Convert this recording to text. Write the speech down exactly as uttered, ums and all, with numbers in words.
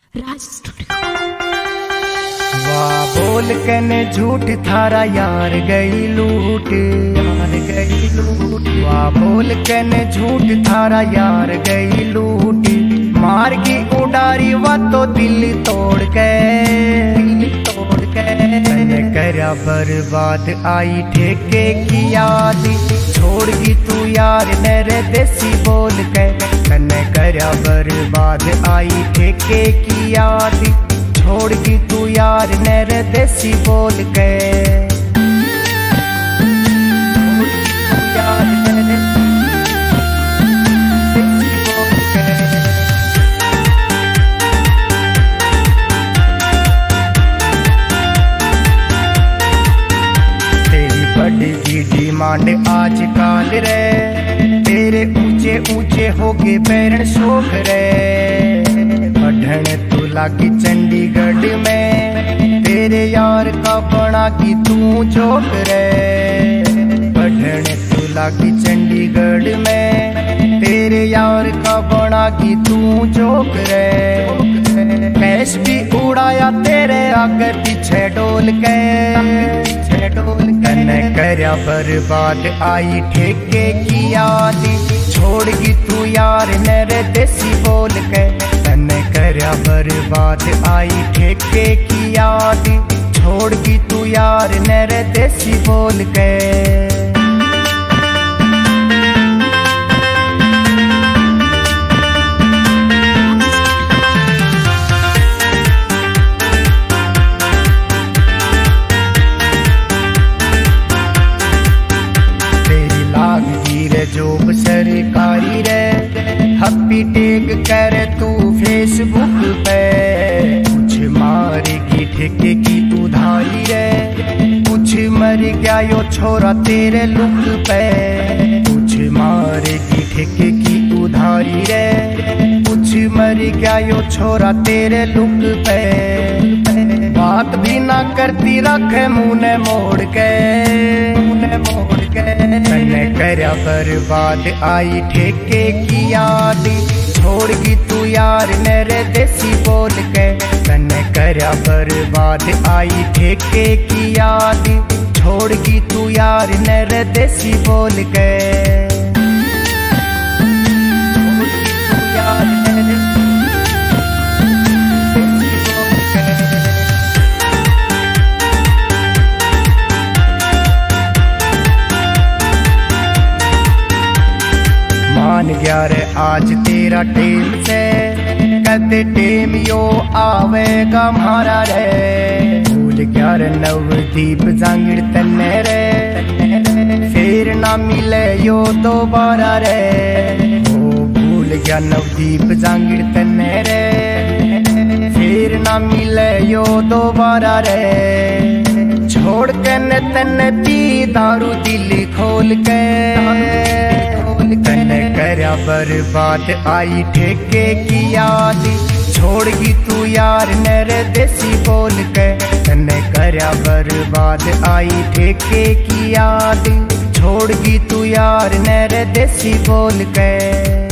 राज studio. वाह बोल कने झूठ थारा यार गई लूट, यार गई लूट। वाह बोल कने झूठ थारा यार गई लूट। मार की उडारी वा तो दिल तोड़ के, दिल तोड़ के। मैंने करा बर्बाद आई ठेके की याद, छोड़गी तू यार मेरे देसी बोल के। मैंने करा बर्बाद आई ठेके की याद, छोड़गी तू यार मेरे देसी बोल के। डिमांड आज काल रे, तेरे ऊंचे ऊंचे हो गए पैरण शोक रे। पढ़न तू लागी चंडीगढ़ में, तेरे यार का बना की तू चौक रे। पढ़न तू लागी चंडीगढ़ में, तेरे यार का बना की तू चौक रे। कैश भी उड़ाया तेरे आगे पीछे डोल के, पीछे डोल के। करया बर्बाद आई ठेके की याद, छोड़गी तू यार मेरे देसी बोल के। तने करया बर्बाद आई ठेके की याद, छोड़गी तू यार मेरे देसी बोल के। जॉब सरकारी रे, हप्पी टेक कर तू फेसबुक पे। कुछ मारेगी ठेके की उधारी रे, कुछ मर गया यो छोरा तेरे लुक पे। कुछ मारेगी ठेके की उधारी रे, कुछ मर गया यो छोरा तेरे लुक पे। बात भी ना करती रखे मुँह ने मोड़ के, मुँह ने मोड़ के। मैंने करया बर्बाद आई ठेके की याद, छोड़गी तू यार मेरे देसी बोल के। मैंने करया बर्बाद आई ठेके की याद, छोड़गी तू यार मेरे देसी बोल के। मान गया रे आज तेरा टेम से, कदे टेम यो आवेगा मारा रे। भूल गया रे नवदीप जांगिड़ तन्ने रे, फिर ना मिले यो दोबारा रे। ओ भूल गया नवदीप जांगिड़ तन्ने रे, फिर ना मिले यो दोबारा रे। छोड़ के न तन्ने पी दारू दिल खोल के, तने करया बर्बाद आई ठेके की याद, छोड़गी तू यार मेरे देसी बोल के। तने करया बर्बाद आई ठेके की याद, छोड़गी तू यार मेरे देसी बोल के।